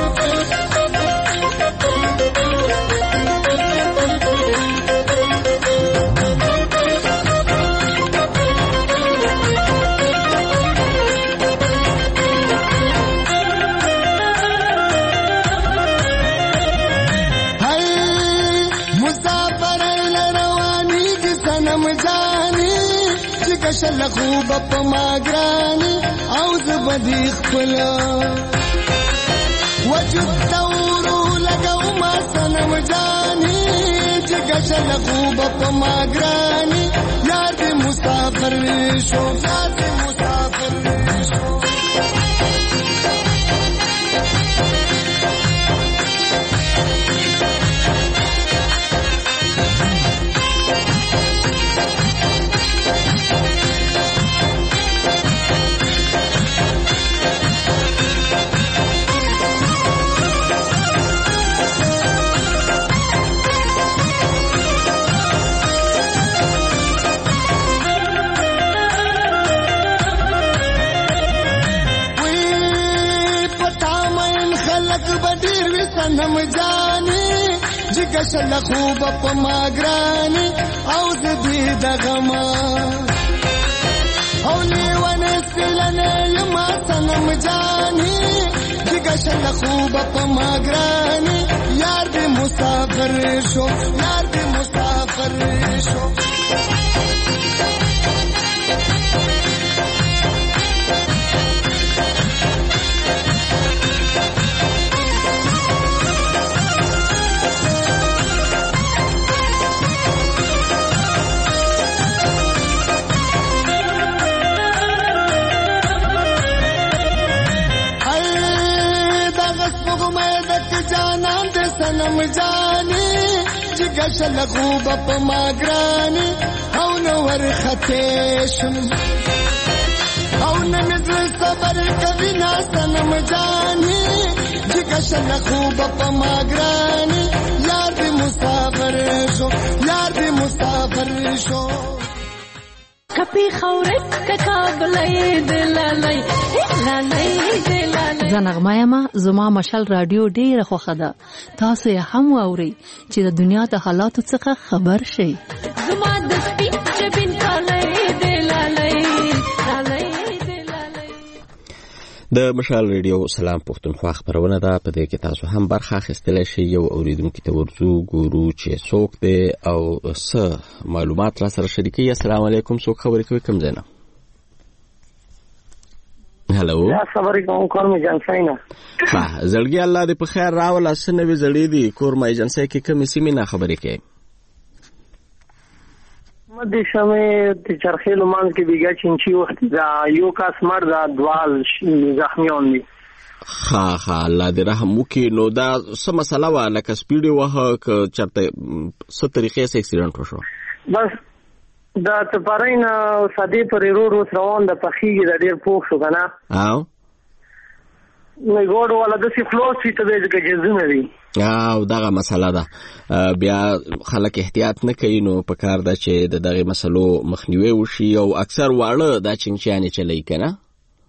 شل خوب په ماګرانی او زبدی خپل وجود تورو لګاو ما سنم جانی چې شل خوب په ماګرانی یاد مسافر شو یاد مسافر شو. سنم جانی جگشل خوب په ماګرانی او زدی دغما او لیوان سلنه یما سنم جانی جگشل خوب په ماګرانی یار دی مسافر شو یار دی مسافر شو. سنم جانی جگشل خوب په ماګرانی او نور ختیشم او نمدل صبر کوي نا سنم جانی جگشل خوب په ماګرانی یار دی مسافر شو یار دی مسافر شو. کپی خورت ککابلای دلالای دلالای دلالای زنغما یما زما مشال رادیو ډیره خوښه ده. تاسو یې هم واورئ چې د دنیا د حالاتو څخه خبر شئ. زما د سپین جبین کالای دی لالای لالای دی لالای. د مشال ریډیو سلام پښتونخوا خبرونه ده. په دې کې تاسو هم برخه اخیستلی شئ. یو اوریدونکي ته ورځو ګورو چې څوک دی او څه معلومات را سره شریکوي. السلام علیکم. څوک خبرې کوي؟ کوم ځای نه؟ هلو السلام علیکم. کورم ایجنسی نه. زړګي الله دې په خیر راوله. څه نوې زړې دي کورم ایجنسی کې کومې سیمې نه خبرې کوي؟ د شمه د چرخیلو مانځ کې بیګا چینچی وخت دا یو کاس مرد دوال زخمیان دي. ها الله دې رحم وکړي. نو دا څه مسله وه لکه سپیډ وه که چېرته څه طریقې سه اکسیډنټ وشو؟ بس دا تپارین سادې پرې روز روان د پخېږي د ډېر پوخ شو که نه او نو ګوډ والا داسې خلاص وي ته دی ځکه جزونه دي او دغه مسله ده. بیا خلک احتیاط نه کوي. نو په کار ده چې د دغې مسلو مخنیوی وشي. او اکثر واړه دا چنګچیانې چلوي که نه.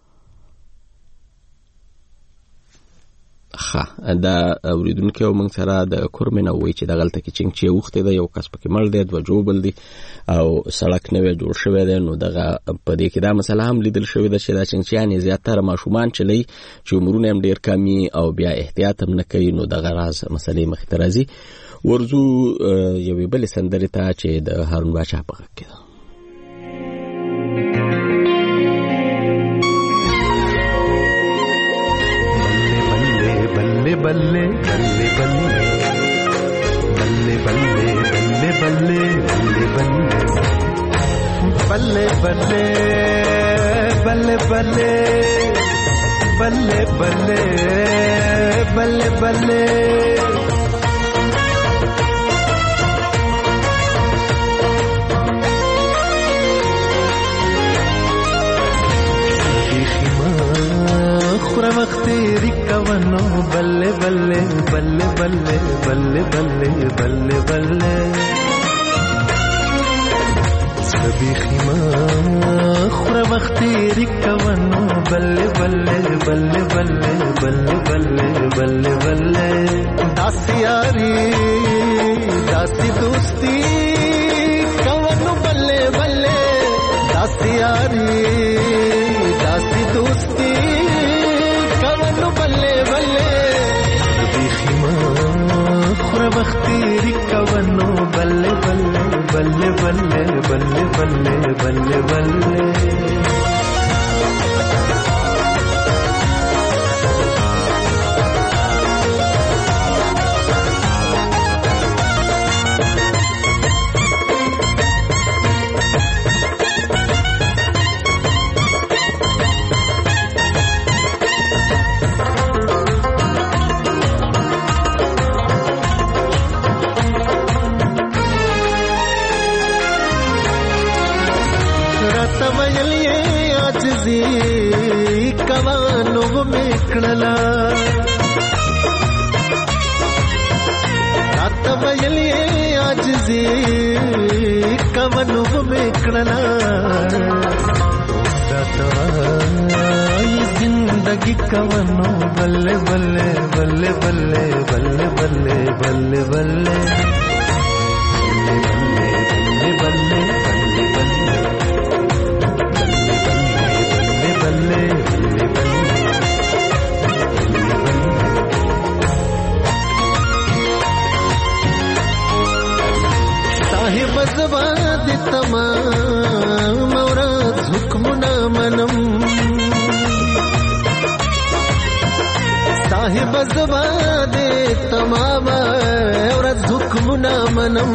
ښه دا اوریدونکي او موږ سره د کورمې نه وایي چې دغلته کې چنګچی اوښتی دی. یو کس پکې مړ دی، دوه جوبل دي او سړک نوی جوړ شوی دی. نو دغه په دې کې دا مسله هم لیدل شوې ده چې دا چنګچیانې زیاتره ماشومان چلوي چې عمرونه هم ډېر کم او بیا احتیاط هم نه کوي. نو دغه راز مسلې مخې ته راځي. ورځو یوې بلې سندرې ته چې د هارون باچا په غږ کې ده. बल्ले बल्ले बल्ले बल्ले बल्ले बल्ले बल्ले बल्ले बल्ले बल्ले बल्ले बल्ले बल्ले बल्ले बल्ले خورمختیری کونو بلے بلے بلے بلے بلے بلے بلے بلے سبی خیما خورمختیری کونو بلے بلے بلے بلے بلے بلے بلے بلے داسی یاری داسی دوستی کونو بلے بلے داسی یاری داسی دوستی بلے بلے بیخیما خورمختیری کونو بلے بلے بلے بلے بلے بلے بلے بلے کوانو میکړلا رات ویلې عاجزي کوانو میکړلا ستای زندگی کوانو بلے بلے بلے بلے بلے بلے بلے بلے زباد تمام اورات حکمنا منم صاحب زباد تمام اورات حکمنا منم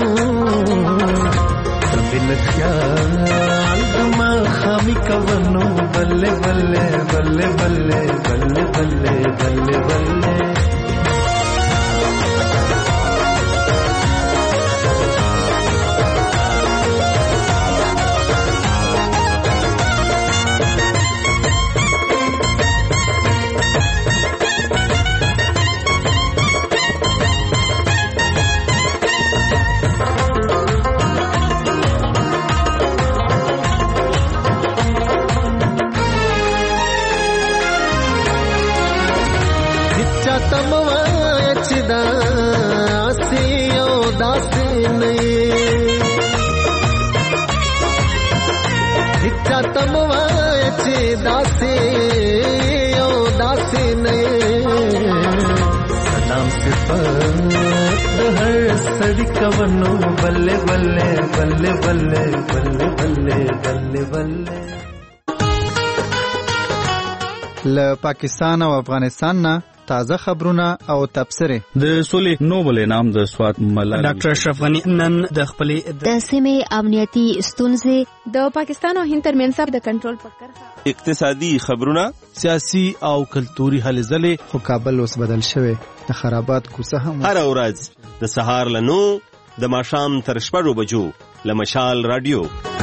بل خیال ما خامی کونو بلے بلے بلے بلے بلے بلے بلے بلے सड़ी कवनो बल्ले बल्ले बल्ले बल्ले बल्ले बल्ले बल्ले बल्ले. له پاکستان او افغانستان نه تازه خبرونه او تبصره. د سولې نوبل انعام د سواد ملالۍ ډاکټر اشرف غنی نن د خپلې د سیمې امنیتي ستونزې د پاکستان او هند ترمنځ د کنټرول په کرښه اقتصادي خبرونه سیاسي او کلتوري هلې ځلې خو کابل اوس بدل شوی د خرابات کوڅه هم هر ورځ د سهار له 9 د ماښام تر 6 بجو له مشال رادیو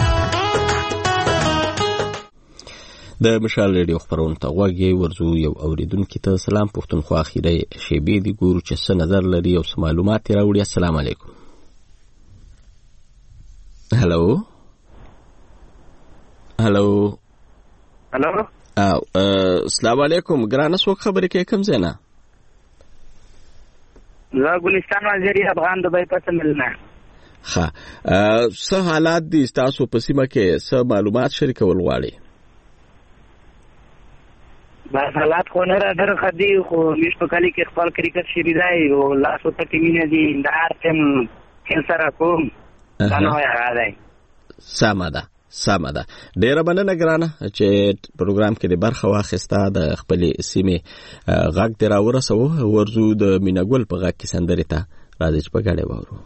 د مشال ریډیو خبرونه ته غوږی ورزو یو اوریدونکو ته سلام پښتونخوا اخیری شیبې دی ګورو چې څه نظر لري او څه معلومات راوړي. السلام علیکم. هلو السلام علیکم. ګرانه څوک خبرې کوي کوم ځای نه؟ زه ګلستان وزیری افغان دوبۍ پس ملنه. ښه څه حالات دي تاسو په سیمه کې؟ څه معلومات شریکول غواړئ؟ بس حالات خو نه را در خدي خو مش په کلی کې خپل کرکټ شری دی او لاسو ته ټیمینه دي د ارتم سره کوم دا نه راځي. سمه ده ډیره مننه ګرانه چې پروګرام کې د برخه واخیسته. د خپل سیمې غږ دی راورسوه. ورزو د مینګل په غږ کې سندرې ته راځي چې په ګډه وورو.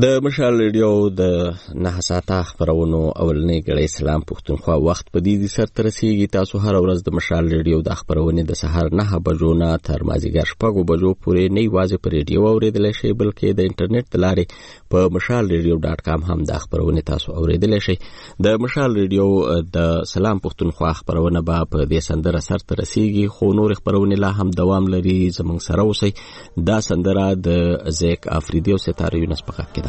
د مشال ریډیو د 9 ساعته خبرونو اولنۍ غړي سلام پښتونخوا وخت په دې سر تر رسیدي. تاسو هر ورځ د مشال ریډیو د خبرونې د سهار 9 بجو نه تر مازیګر 6 بجو پورې نه یوازې پر ریډیو اوریدل شي بلکې د انټرنیټ د لارې په mashalradio.com هم د خبرونې تاسو اوریدل شي. د مشال ریډیو د سلام پښتونخوا خبرونه به په دې سندره سر تر رسیدي، خو نور خبرونه لا هم دوام لري. زموږ سره اوسئ. دا سندره د زیک افریدی او ستاره یونس په کې ده.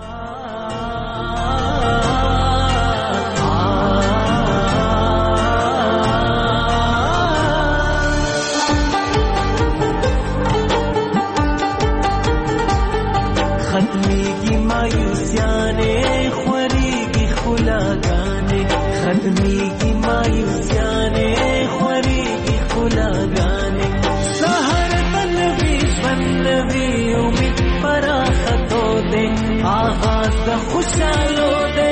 ختمیگی مایوسیانه خوریگی خلاگانه ختمیگی مایوسیانه خوریگی خلاگانه سهر بلوی بلوی امید پراختو دے آغاز خوشالو دے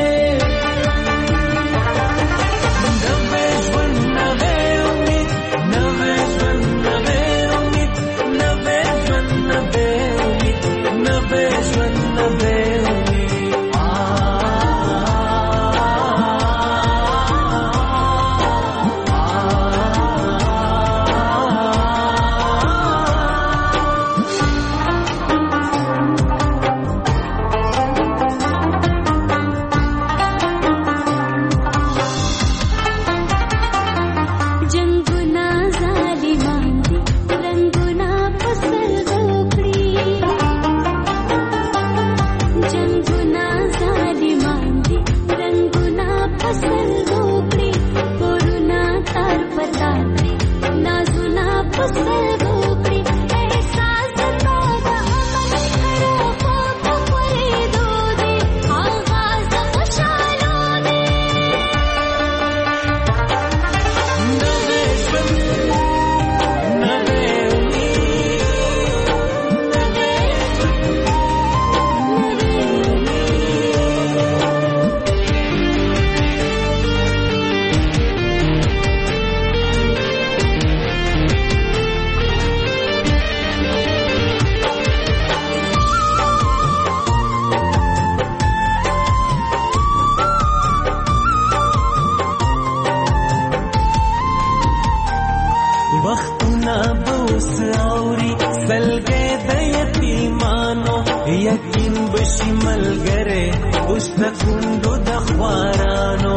یقین بشی ملګری اوس د کندو د خوارانو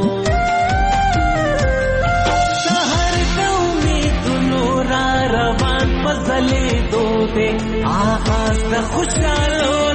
سهار د امیدونو را روان په ځلېدو دی آغاز د خوشحالو